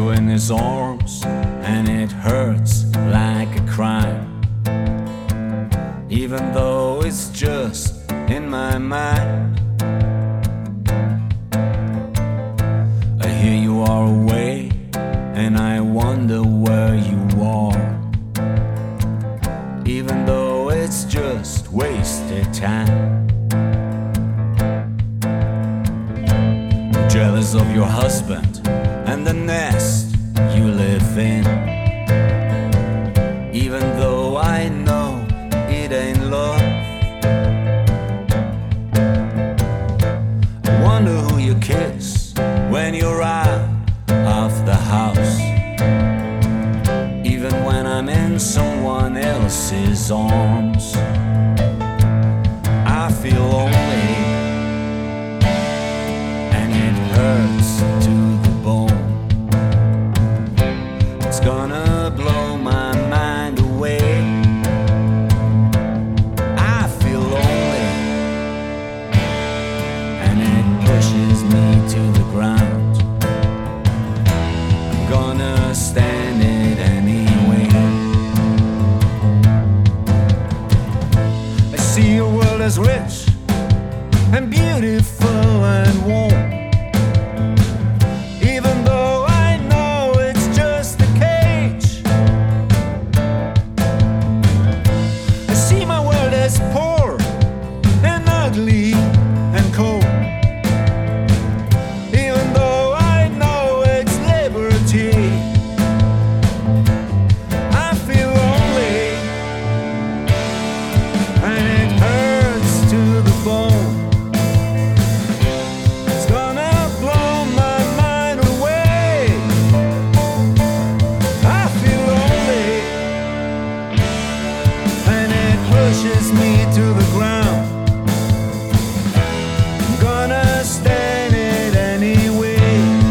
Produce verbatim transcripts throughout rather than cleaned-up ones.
you in his arms, and it hurts like a crime. Even though it's just in my mind, I hear you are away, and I wonder where you are. Even though it's just wasted time. I'm jealous of your husband and the nest you live in. Even though I know it ain't love, I wonder who you kiss when you're out of the house. Even when I'm in someone else's arms, I feel lonely, and it hurts to the bone. It's gonna blow my mind away. I feel lonely, and it pushes me to the ground. I'm gonna stand it anyway. I see a world as rich and beautiful and warm. Even though I know it's just a cage, I see my world as poor and ugly and cold. Even though I know it's liberty, I feel lonely, and it hurts to the bone. It's gonna blow my mind away. I feel lonely, and it pushes me to the ground. I'm gonna stand it anyway.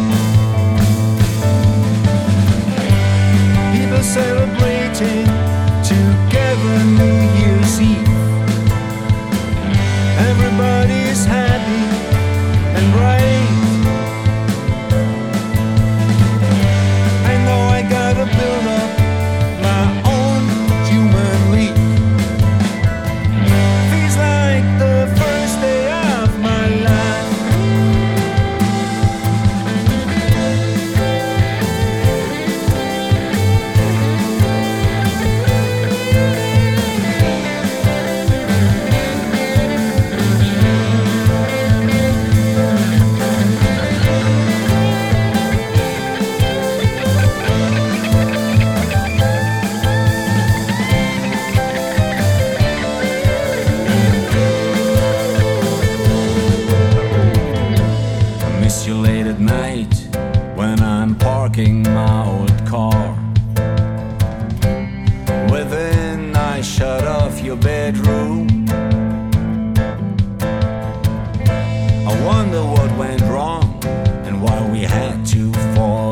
People celebrating together New Year's Eve. Everybody's happy and bright. I know I gotta build up my own human league. Feels like the first day of my life. I miss you late at night when I'm parking my old car. Within, I shut off your bedroom. I wonder what went wrong and why we had to fall